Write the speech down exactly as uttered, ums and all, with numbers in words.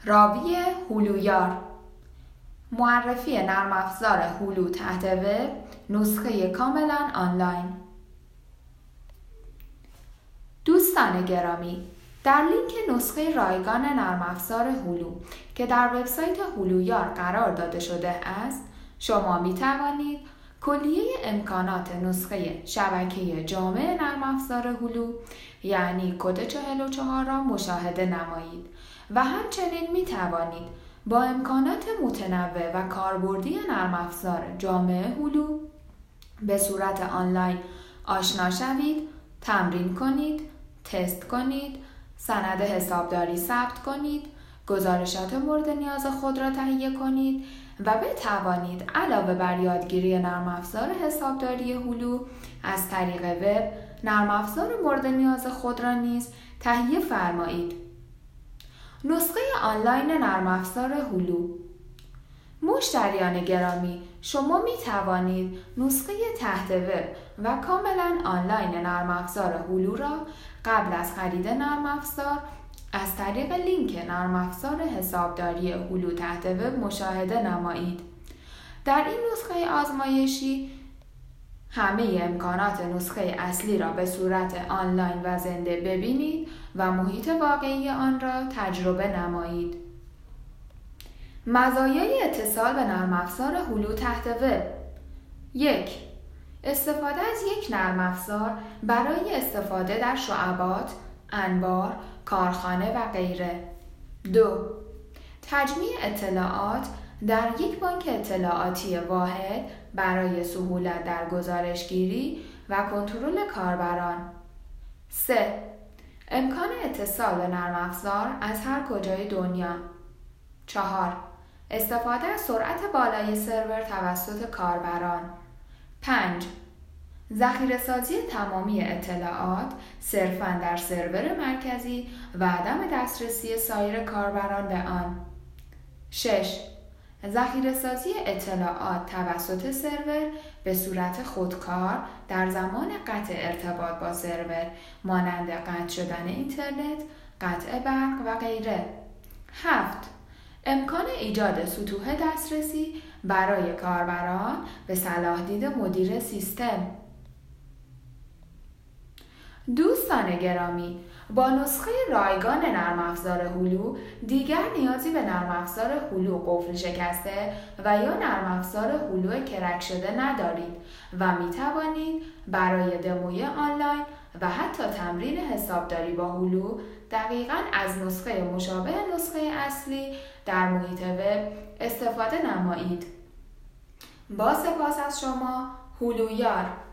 راوی هلویار. معرفی نرم افزار هلو تحت وب، نسخه کاملا آنلاین. دوستان گرامی، در لینک نسخه رایگان نرم افزار هلو که در وبسایت هلویار قرار داده شده است، شما می توانید کلیه امکانات نسخه شبکه جامع نرم افزار هلو یعنی کد چهل و چهار را مشاهده نمایید و همچنین می توانید با امکانات متنوع و کاربردی نرم افزار جامع هلو به صورت آنلاین آشنا شوید، تمرین کنید، تست کنید، سند حسابداری ثبت کنید، گزارشات مورد نیاز خود را تهیه کنید و بتوانید علاوه بر یادگیری نرم افزار حسابداری هلو از طریق وب نرم افزار مورد نیاز خود را نیز تهیه فرمایید. نسخه آنلاین نرم افزار هلو. مشتریان گرامی، شما می توانید نسخه تحت وب و کاملا آنلاین نرم افزار هلو را قبل از خرید نرم افزار از طریق لینک نرم افزار حسابداری هلو تحت وب مشاهده نمایید. در این نسخه آزمایشی همه امکانات نسخه اصلی را به صورت آنلاین و زنده ببینید و محیط واقعی آن را تجربه نمایید. مزایای اتصال به نرم افزار هلو تحت وب. یک. استفاده از یک نرم افزار برای استفاده در شعبات، انبار، کارخانه و غیره. دو. تجمیع اطلاعات در یک بانک اطلاعاتی واحد برای سهولت در گزارشگیری و کنترل کاربران. سه. امکان اتصال به نرم افزار از هر کجای دنیا. چهار. استفاده از سرعت بالای سرور توسط کاربران. پنج. ذخیره‌سازی تمامی اطلاعات صرفاً در سرور مرکزی و عدم دسترسی سایر کاربران به آن. شش. ذخیره‌سازی اطلاعات توسط سرور به صورت خودکار در زمان قطع ارتباط با سرور مانند قطع شدن اینترنت، قطع برق و غیره. هفت. امکان ایجاد سطوح دسترسی برای کاربران به صلاح دید مدیر سیستم. دوستان گرامی، با نسخه رایگان نرم افزار هلو دیگر نیازی به نرم افزار هلو قفل شکسته و یا نرم افزار هلو کرک شده ندارید و می توانید برای دموی آنلاین و حتی تمرین حسابداری با هلو دقیقاً از نسخه مشابه نسخه اصلی در محیط وب استفاده نمایید. با سپاس از شما، هلویار.